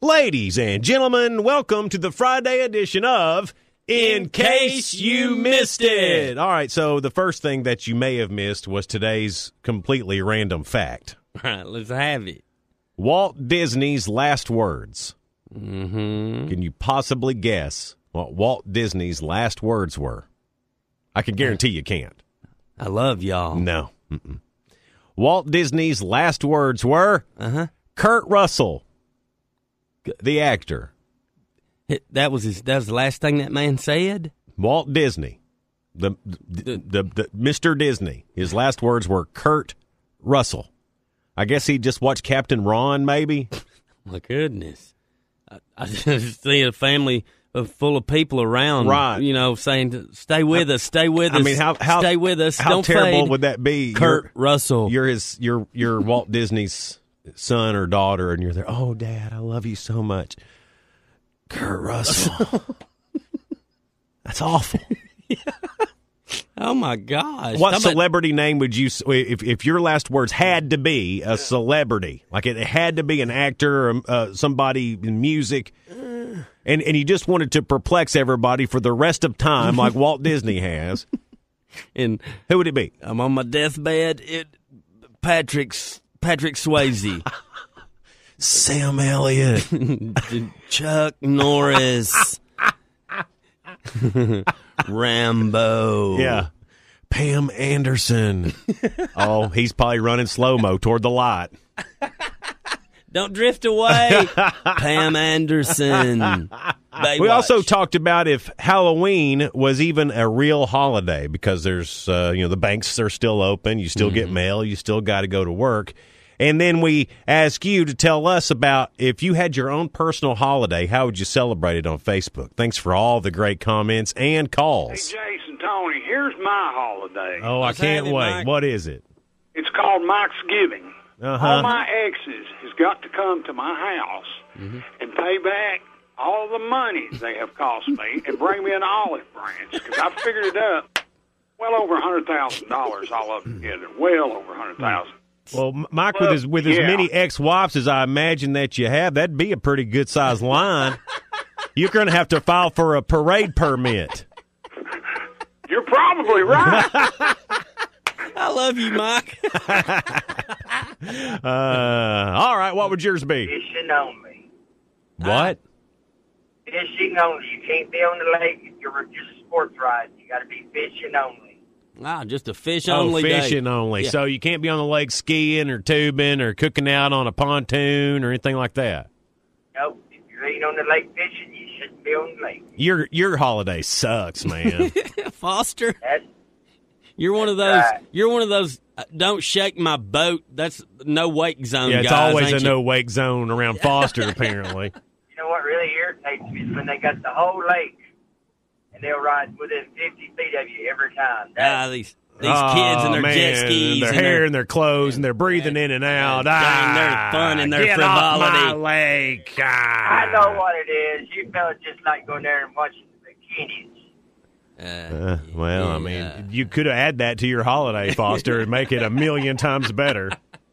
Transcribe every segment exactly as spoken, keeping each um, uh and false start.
Ladies and gentlemen, welcome to the Friday edition of In Case You Missed It. All right, so the first thing that you may have missed was today's completely random fact. All right, let's have it. Walt Disney's last words. Mm-hmm. Can you possibly guess what Walt Disney's last words were? I can guarantee you can't. I love y'all. No. Mm-mm. Walt Disney's last words were Uh-huh. Kurt Russell, the actor. That was his. That was the last thing that man said. Walt Disney, the the, the, the Mister Disney. His last words were Kurt Russell. I guess he just watched Captain Ron, maybe. My goodness, I, I just see a family of, full of people around, right? You know, saying, "Stay with us, stay with us." I mean, how, how stay with us? How Don't terrible fade. would that be? Kurt you're, Russell. You're his. You're you're Walt Disney's son or daughter, and you're there. Oh, Dad, I love you so much. Kurt Russell. That's awful. Yeah. Oh my gosh! What How celebrity about, name would you, if if your last words had to be a celebrity, like it had to be an actor or uh, somebody in music, and and you just wanted to perplex everybody for the rest of time, like Walt Disney has, and who would it be? I'm on my deathbed. It Patrick's Patrick Swayze. Sam Elliott. Chuck Norris. Rambo. Yeah. Pam Anderson. Oh, he's probably running slow-mo toward the light. Don't drift away. Pam Anderson. Baywatch. We also talked about if Halloween was even a real holiday, because there's, uh, you know, the banks are still open. You still mm-hmm. get mail. You still got to go to work. And then we ask you to tell us about if you had your own personal holiday, how would you celebrate it on Facebook? Thanks for all the great comments and calls. Hey, Jason, Tony, here's my holiday. Oh, I Let's can't have it, wait. Mike. What is it? It's called Mike's Giving. Uh-huh. All my exes has got to come to my house Mm-hmm. and pay back all the money they have cost me and bring me an olive branch, because I figured it up well over one hundred thousand dollars all up together, well over one hundred thousand dollars. Well, Mike, with as with as yeah. many ex-wives as I imagine that you have, that'd be a pretty good-sized line. You're going to have to file for a parade permit. You're probably right. I love you, Mike. uh, all right, what would yours be? Fishing only. What? Fishing only. You can't be on the lake if you're just sports riding. You got to be fishing only. Wow, just a fish Oh, only day. fishing only. Yeah. So you can't be on the lake skiing or tubing or cooking out on a pontoon or anything like that. Nope. If you ain't on the lake fishing, you shouldn't be on the lake. Your your holiday sucks, man. Foster, That's you're one of those. right. You're one of those. Uh, don't shake my boat. That's no wake zone. Yeah, it's guys, always a ain't you? no wake zone around Foster, apparently. You know what really irritates me is when they got the whole lake and they'll ride within fifty feet of you every time. Ah, That's, these these Oh, kids and their man, jet skis, their and hair their, and their clothes, and they're breathing in and out. Dang, Ah, their fun and their get frivolity. off my lake. Ah. I know what it is. You fellas just like going there and watching the bikinis. Uh, Uh, well, I mean, yeah. you could have add that to your holiday, Foster, and make it a million times better.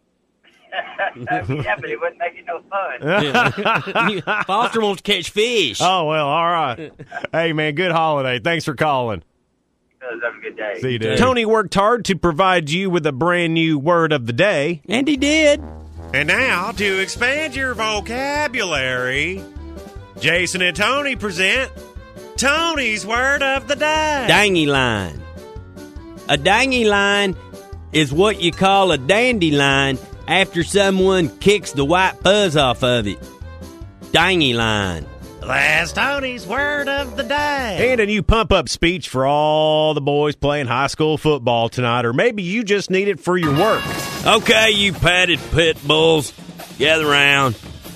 Yeah, but it wouldn't make it no fun. Yeah. Foster wants to catch fish. Oh, well, all right. Hey, man, good holiday. Thanks for calling. Fellas, have a good day. See you, dude. Tony worked hard to provide you with a brand new word of the day. And he did. And now, to expand your vocabulary, Jason and Tony present Tony's Word of the Day. Dangy line. A dangy line is what you call a dandelion after someone kicks the white fuzz off of it. Dangy line. That's Tony's Word of the Day. And a new pump-up speech for all the boys playing high school football tonight, or maybe you just need it for your work. Okay, you padded pit bulls, gather round.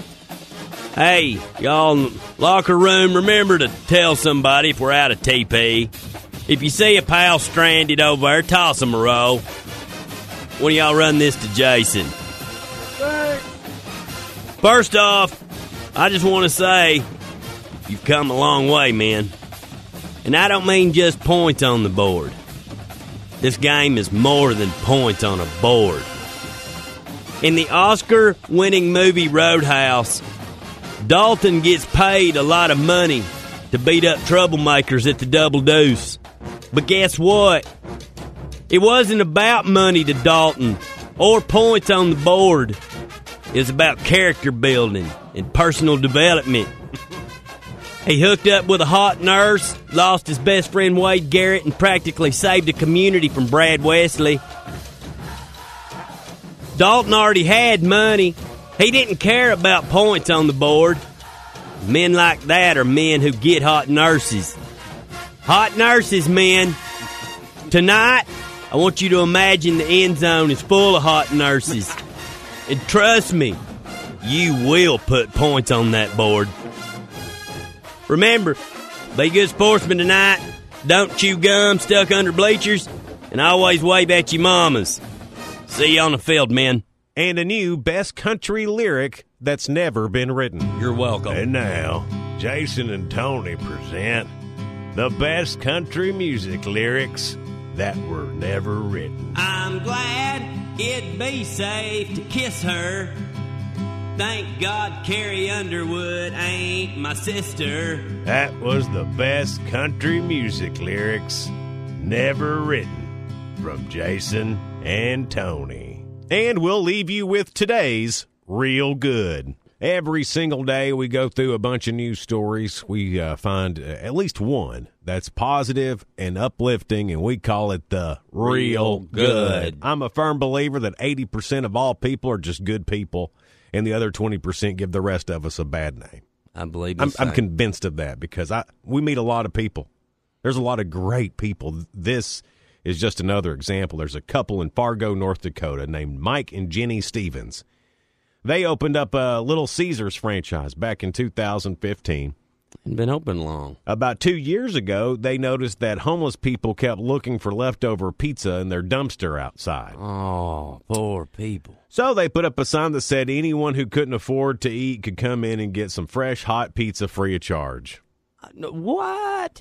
Hey, y'all in the locker room, remember to tell somebody if we're out of T P. If you see a pal stranded over there, toss him a roll. One of y'all run this to Jason. First off, I just want to say, you've come a long way, man. And I don't mean just points on the board. This game is more than points on a board. In the Oscar-winning movie Roadhouse, Dalton gets paid a lot of money to beat up troublemakers at the Double Deuce. But guess what? It wasn't about money to Dalton or points on the board. It was about character building and personal development. He hooked up with a hot nurse, lost his best friend Wade Garrett, and practically saved a community from Brad Wesley. Dalton already had money. He didn't care about points on the board. Men like that are men who get hot nurses. Hot nurses, men. Tonight, I want you to imagine the end zone is full of hot nurses. And trust me, you will put points on that board. Remember, be good sportsmen tonight. Don't chew gum stuck under bleachers. And always wave at your mamas. See you on the field, men. And a new best country lyric that's never been written. You're welcome. And now, Jason and Tony present the best country music lyrics that were never written. I'm glad it'd be safe to kiss her. Thank God Carrie Underwood ain't my sister. That was the best country music lyrics never written from Jason and Tony. And we'll leave you with today's Real Good. Every single day we go through a bunch of news stories. We uh, find uh, at least one that's positive and uplifting, and we call it the Real Good. I'm a firm believer that eighty percent of all people are just good people, and the other twenty percent give the rest of us a bad name. I believe I'm, I'm convinced of that because I we meet a lot of people. There's a lot of great people. This is just another example. There's a couple in Fargo, North Dakota named Mike and Jenny Stevens. They opened up a Little Caesars franchise back in two thousand fifteen. Hadn't been open long. About two years ago, they noticed that homeless people kept looking for leftover pizza in their dumpster outside. Oh, poor people. So they put up a sign that said anyone who couldn't afford to eat could come in and get some fresh, hot pizza free of charge. What?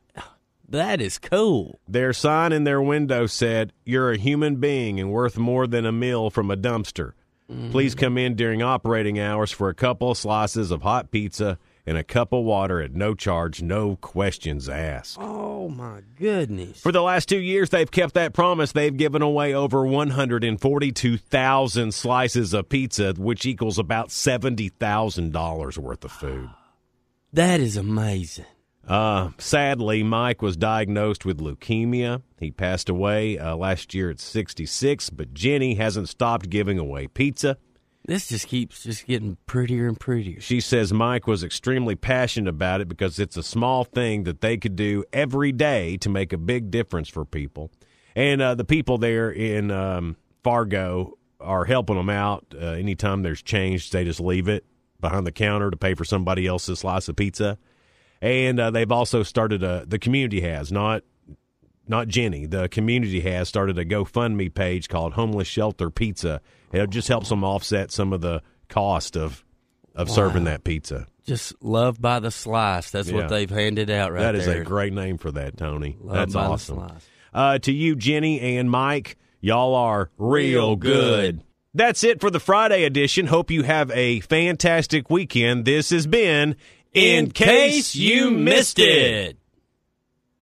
That is cool. Their sign in their window said, "You're a human being and worth more than a meal from a dumpster. Mm-hmm. Please come in during operating hours for a couple of slices of hot pizza and a cup of water at no charge, no questions asked." Oh, my goodness. For the last two years, they've kept that promise. They've given away over one hundred forty-two thousand slices of pizza, which equals about seventy thousand dollars worth of food. That is amazing. Uh, sadly, Mike was diagnosed with leukemia. He passed away uh, last year at sixty-six, but Jenny hasn't stopped giving away pizza. This just keeps just getting prettier and prettier. She says Mike was extremely passionate about it because it's a small thing that they could do every day to make a big difference for people. And uh, the people there in um, Fargo are helping them out. Uh, anytime there's change, they just leave it behind the counter to pay for somebody else's slice of pizza. And uh, they've also started a, the community has, not not Jenny, the community has started a GoFundMe page called Homeless Shelter Pizza. It just helps them offset some of the cost of of wow. serving that pizza. Just love by the slice. That's yeah. what they've handed out right there. That is there. a great name for that, Tony. Love That's by awesome. The slice. Uh, to you, Jenny and Mike, y'all are real good. That's it for the Friday edition. Hope you have a fantastic weekend. This has been In Case You Missed It.